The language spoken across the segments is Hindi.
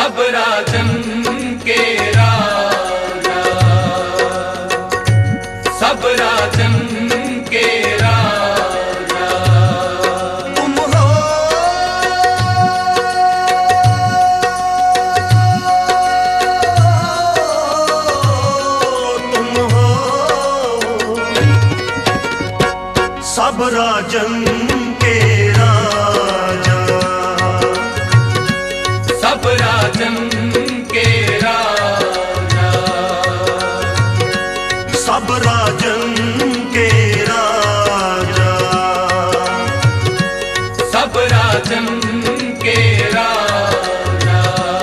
सब राजन के राजा, सब राजन के राजा। तुम हो सब राजन के राजा, सब राजन के राजा, सब राजन के राजा, सब राजन के राजा।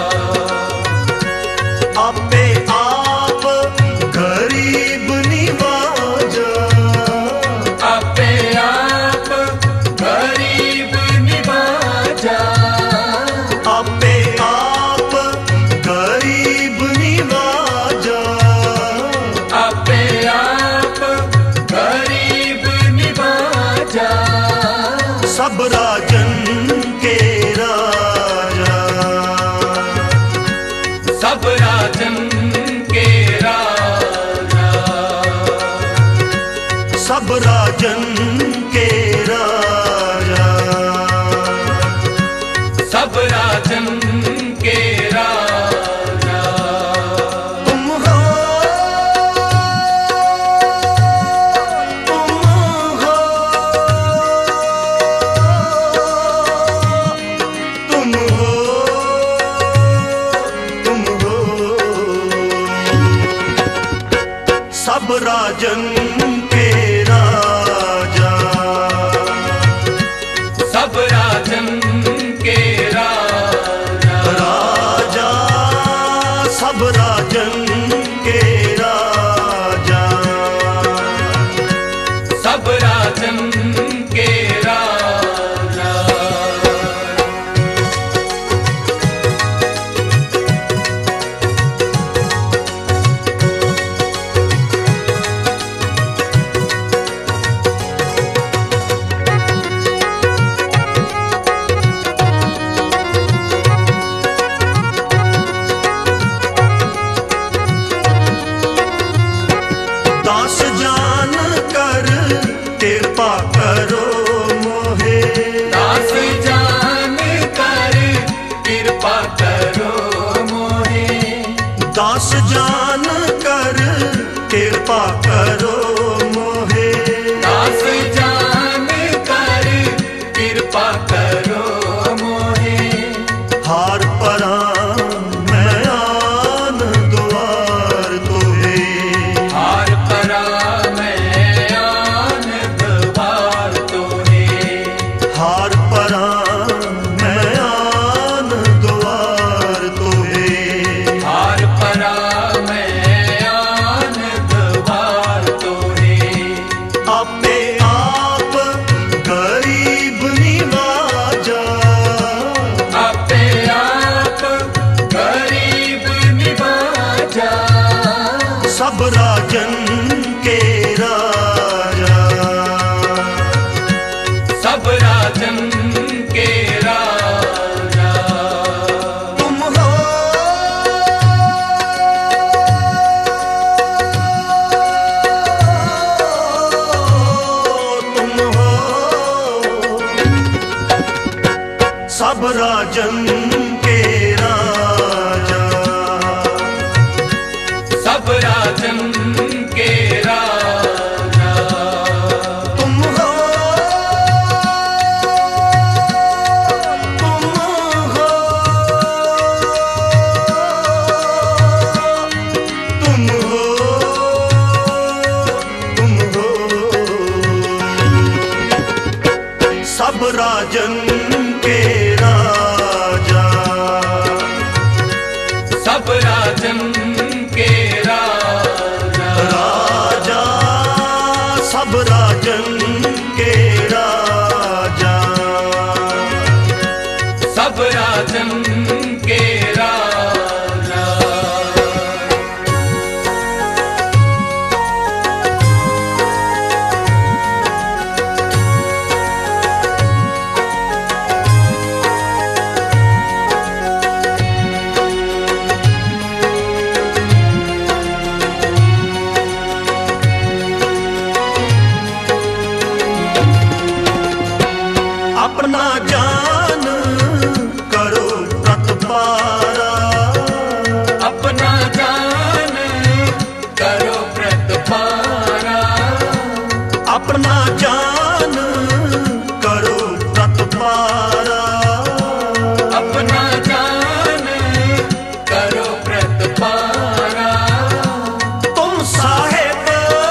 आपे आप गरीब निवाजा, आपे आप गरीब निवाजा, आपे आप गरीब निवाजा। आपे आप गरीब निवाजा। सब राजन के राजा, सब राजन के राजा, सब राजन के राजा, सब राजन के राजा। तुम हो तुम हो तुम हो तुम हो सब राजन के राजा, सब राजन के राजा, राजा सब राजन के राजा, सब राजन के राजा। दास जान कर कृपा करो मोहे, दास जान कर कृपा करो मोहे, दास जान कर कृपा करो मोहे। दास जान कर कृपा करो मोहे। हार परा मैं आन द्वार तोहे, हार परा मैं आन द्वार तोहे, हार परा मैं आन द्वार तोहे। हार परा मैं आन द्वार तोहे। आपे आप गरीब निवाजा, आपे आप गरीब निवाजा। सब राजन के राजा, सब राजन के राजा। तुम हो तुम हो सब राजन के राजा, सब राजन के राजा। तुम हो तुम हो तुम हो तुम हो सब राजन के राजा, सब राजन के राजा, राजा सब राजन के राजा, सब राजन के राजा। अपना जान करो प्रतपारा, अपना जान करो प्रतपारा, अपना जान करो प्रतपारा, अपना जान करो प्रतपारा। तुम साहेब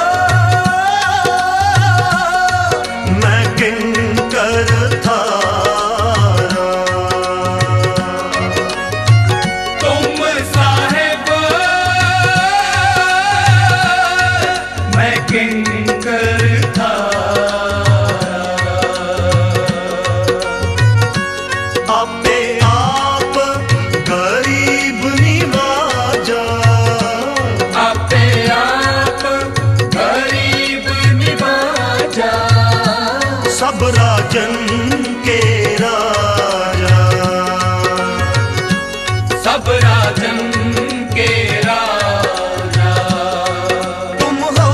मैं किंकर थारा, तुम साहेब मैं किंकर थारा। अपने आप गरीब निवाजा, आपे आप गरीब निवाजा, सब राजन के राजा, सब राजन के राजा। तुम हो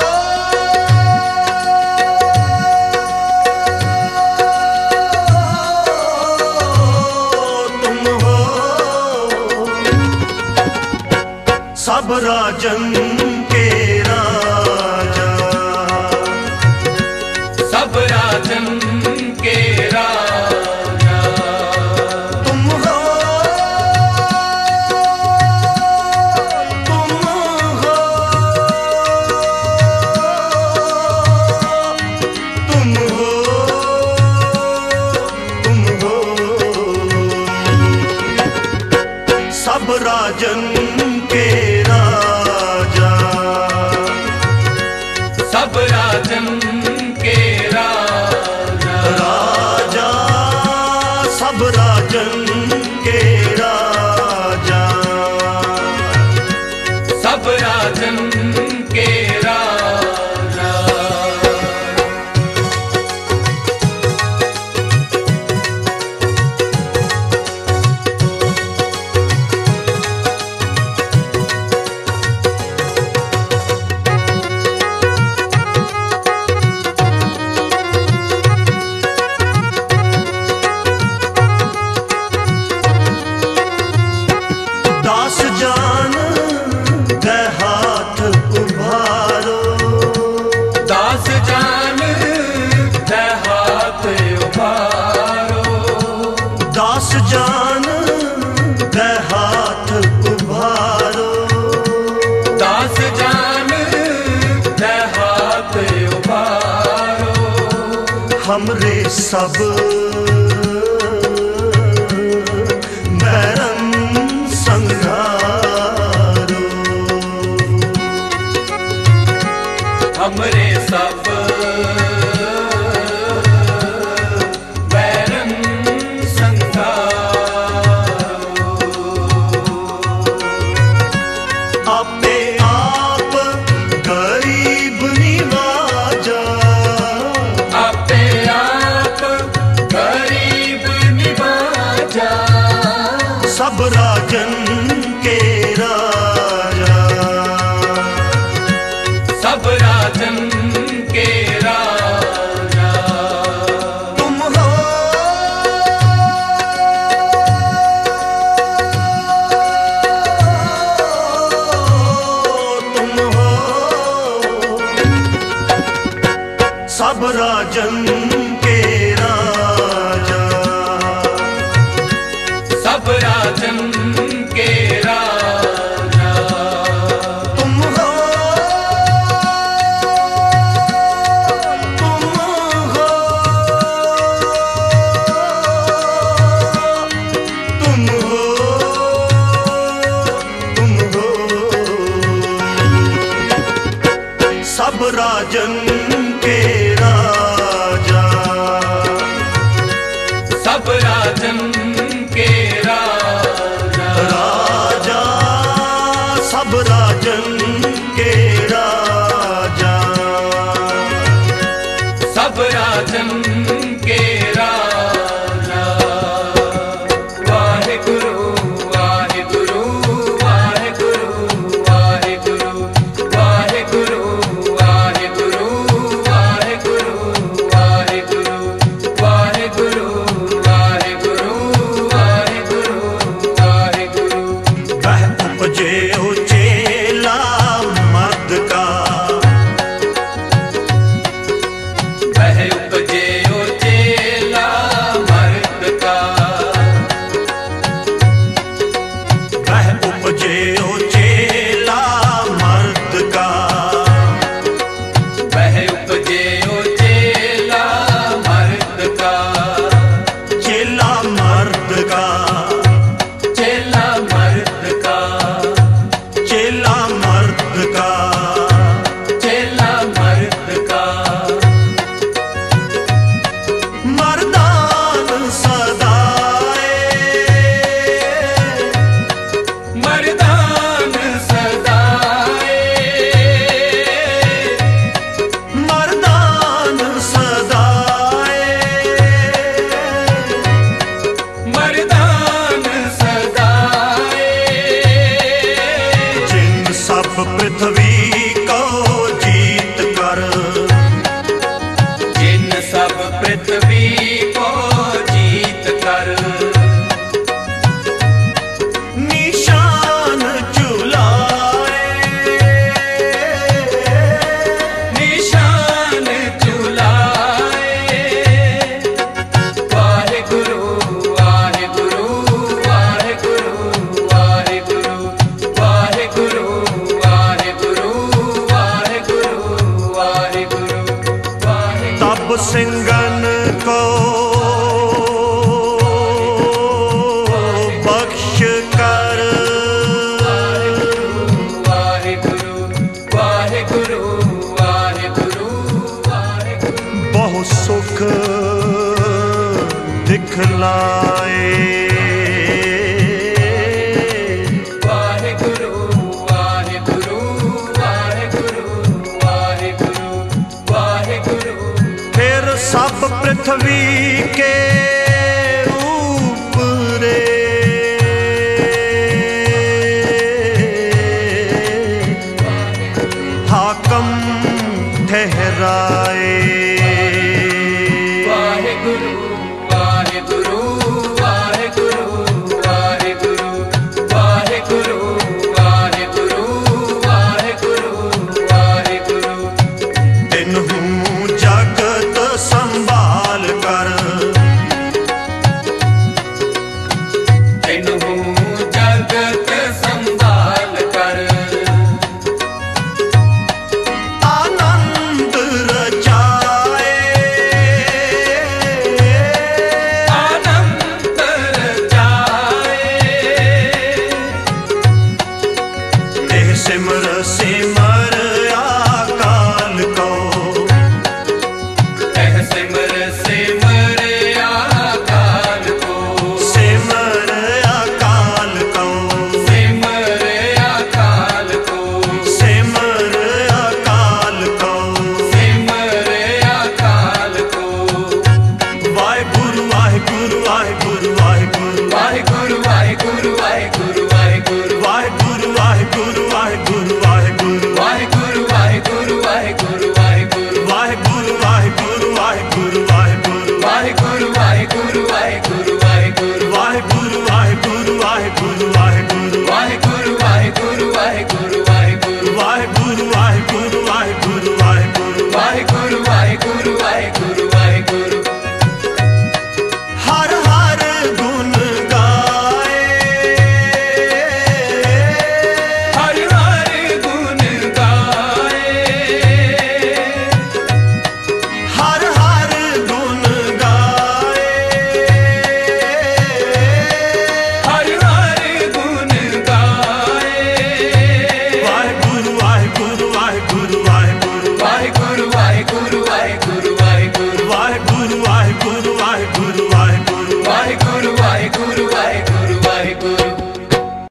तुम हो सब राजन के राजा, सब राजन के राजा। तुम हो तुम हो तुम हो तुम हो सब राजन के राजा, सब राजन के राजा। राजा सब राजन के राजा, सब राजन के राजा। दास जान दे हाथ उभारो, दास जान दे हाथ उभारो, दास जान दे हाथ उभारो, दास जान दे हाथ उभारो। हमरे सब बैरन संघारो, हमरे सब बैरन संघारो। अपने आप गरीब निवाजा, आपे आप गरीब निवाजा, सब राजन के राजा, सब राजन के राजा। तुम हो तुम हो सब राजन के राजा, सब राजन के राजा। तुम हो तुम हो तुम हो तुम हो सब राजन के राजा, सब राजन के राजा। राजा सब राजन के राजा, सब राजन के राजा। वाहेगुरु वाहेगुरु वाहेगुरु वाहेगुरु वाहेगुरु वाहेगुरु वाहेगुरु वाहेगुरु वाहेगुरु पृथ्वी को जीत कर निशान चुलाए, निशान चुलाए। वाहेगुरु वाहेगुरु वाहेगुरु वाहेगुरु वाहेगुरु वाहेगुरु वाहेगुरु वाहेगुरु वाहेगुरु। तब सिंगन को बख्श कर, वाहेगुरु वाहेगुरु वाहेगुरु वाहेगुरु। बहु सुख दिखलाए। वाहेगुरु वाहेगुरु वाहेगुरु वाहेगुरु वाहेगुरु। फिर सब पृथ्वी के